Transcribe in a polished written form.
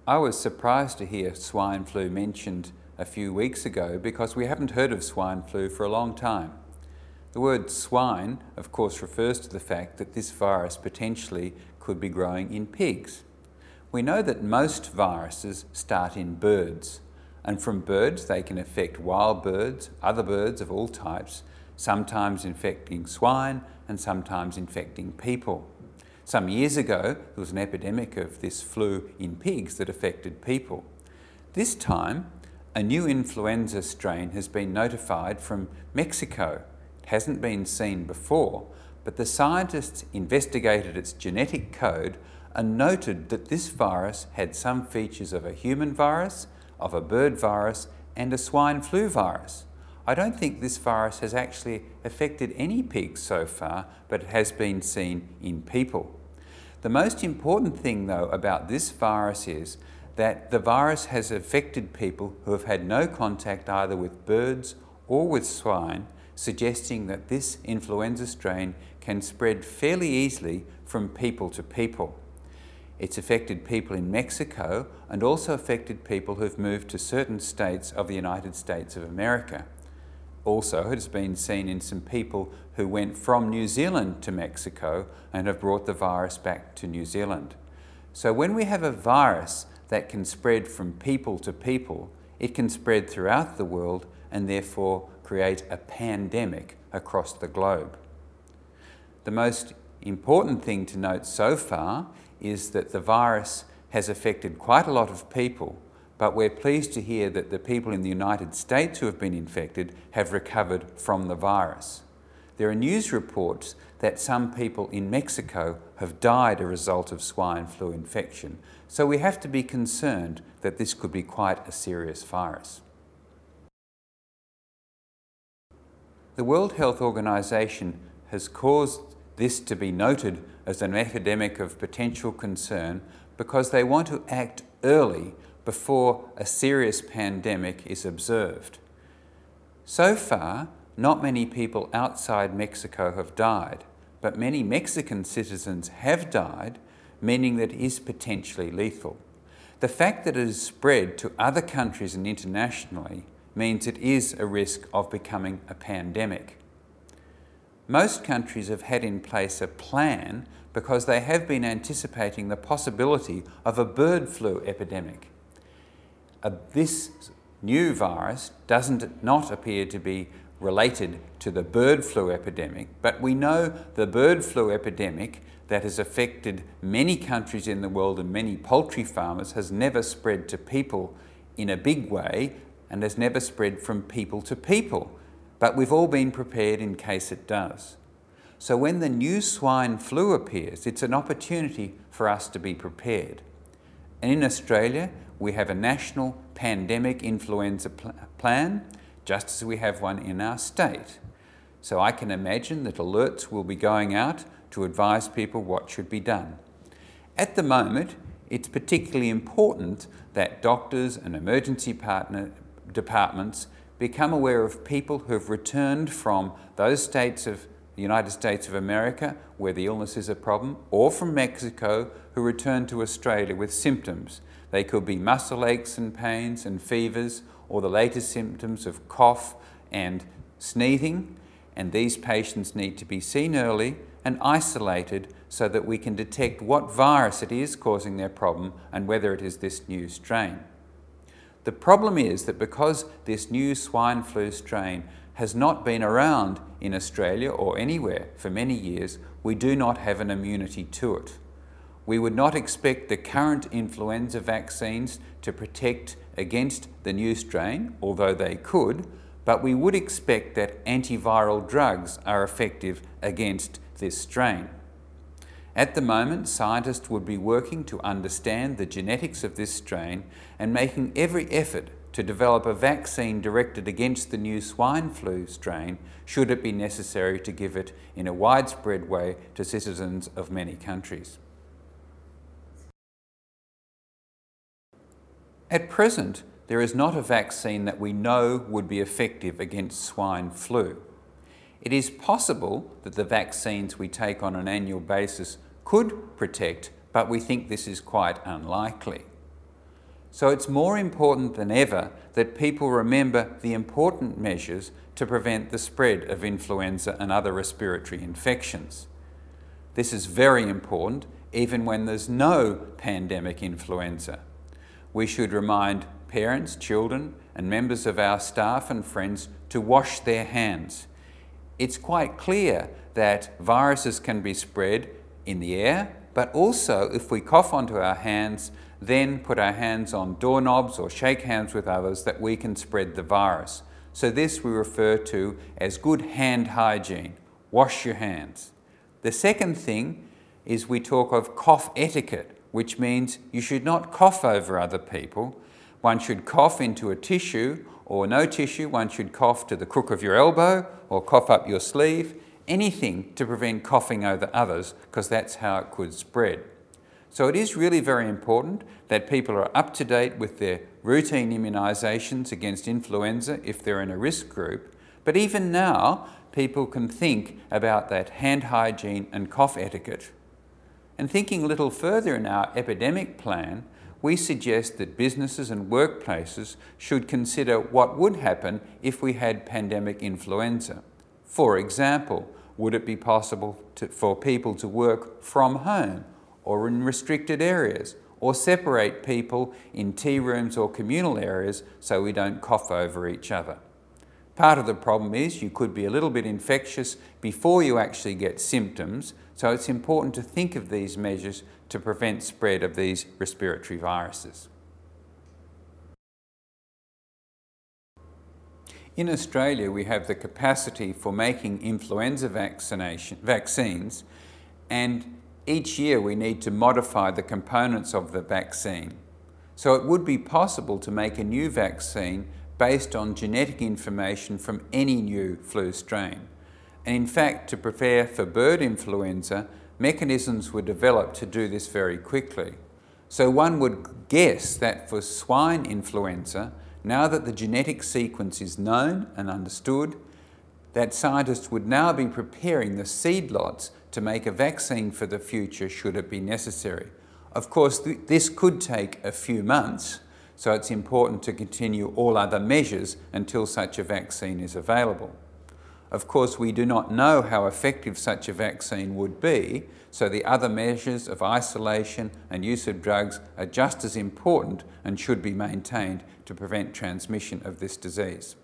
I was surprised to hear swine flu mentioned a few weeks ago because we haven't heard of swine flu for a long time. The word swine, of course, refers to the fact that this virus potentially could be growing in pigs. We know that most viruses start in birds, and from birds they can affect wild birds, other birds of all types, sometimes infecting swine and sometimes infecting people. Some years ago, there was an epidemic of this flu in pigs that affected people. This time, a new influenza strain has been notified from Mexico. It hasn't been seen before, but the scientists investigated its genetic code and noted that this virus had some features of a human virus, of a bird virus, and a swine flu virus. I don't think this virus has actually affected any pigs so far, but it has been seen in people. The most important thing, though, about this virus is that the virus has affected people who have had no contact either with birds or with swine, suggesting that this influenza strain can spread fairly easily from people to people. It's affected people in Mexico and also affected people who've moved to certain states of the United States of America. Also, it has been seen in some people who went from New Zealand to Mexico and have brought the virus back to New Zealand. So when we have a virus that can spread from people to people, it can spread throughout the world and therefore create a pandemic across the globe. The most important thing to note so far is that the virus has affected quite a lot of people, but we're pleased to hear that the people in the United States who have been infected have recovered from the virus. There are news reports that some people in Mexico have died as a result of swine flu infection, so we have to be concerned that this could be quite a serious virus. The World Health Organization has caused this to be noted as an epidemic of potential concern because they want to act early before a serious pandemic is observed. So far, not many people outside Mexico have died, but many Mexican citizens have died, meaning that it is potentially lethal. The fact that it has spread to other countries and internationally means it is a risk of becoming a pandemic. Most countries have had in place a plan because they have been anticipating the possibility of a bird flu epidemic. This new virus doesn't not appear to be related to the bird flu epidemic, but we know the bird flu epidemic that has affected many countries in the world and many poultry farmers has never spread to people in a big way and has never spread from people to people. But we've all been prepared in case it does. So when the new swine flu appears, it's an opportunity for us to be prepared. And in Australia, we have a national pandemic influenza plan, just as we have one in our state. So I can imagine that alerts will be going out to advise people what should be done. At the moment, it's particularly important that doctors and emergency departments become aware of people who have returned from those states of the United States of America where the illness is a problem, or from Mexico who return to Australia with symptoms. They could be muscle aches and pains and fevers, or the latest symptoms of cough and sneezing, and these patients need to be seen early and isolated so that we can detect what virus it is causing their problem and whether it is this new strain. The problem is that because this new swine flu strain has not been around in Australia or anywhere for many years, we do not have an immunity to it. We would not expect the current influenza vaccines to protect against the new strain, although they could, but we would expect that antiviral drugs are effective against this strain. At the moment, scientists would be working to understand the genetics of this strain and making every effort to develop a vaccine directed against the new swine flu strain, should it be necessary to give it in a widespread way to citizens of many countries. At present, there is not a vaccine that we know would be effective against swine flu. It is possible that the vaccines we take on an annual basis could protect, but we think this is quite unlikely. So it's more important than ever that people remember the important measures to prevent the spread of influenza and other respiratory infections. This is very important even when there's no pandemic influenza. We should remind parents, children, and members of our staff and friends to wash their hands. It's quite clear that viruses can be spread in the air, but also if we cough onto our hands, then put our hands on doorknobs or shake hands with others, that we can spread the virus. So this we refer to as good hand hygiene. Wash your hands. The second thing is we talk of cough etiquette, which means you should not cough over other people. One should cough into a tissue, or no tissue. One should cough to the crook of your elbow or cough up your sleeve. Anything to prevent coughing over others, because that's how it could spread. So it is really very important that people are up to date with their routine immunisations against influenza if they're in a risk group. But even now, people can think about that hand hygiene and cough etiquette. And thinking a little further in our epidemic plan, we suggest that businesses and workplaces should consider what would happen if we had pandemic influenza. For example, would it be possible for people to work from home or in restricted areas, or separate people in tea rooms or communal areas so we don't cough over each other? Part of the problem is you could be a little bit infectious before you actually get symptoms, so it's important to think of these measures to prevent spread of these respiratory viruses. In Australia, we have the capacity for making influenza vaccines, and each year we need to modify the components of the vaccine. So it would be possible to make a new vaccine based on genetic information from any new flu strain. And in fact, to prepare for bird influenza, mechanisms were developed to do this very quickly. So one would guess that for swine influenza, now that the genetic sequence is known and understood, that scientists would now be preparing the seed lots to make a vaccine for the future should it be necessary. Of course, this could take a few months, so it's important to continue all other measures until such a vaccine is available. Of course, we do not know how effective such a vaccine would be, so the other measures of isolation and use of drugs are just as important and should be maintained to prevent transmission of this disease.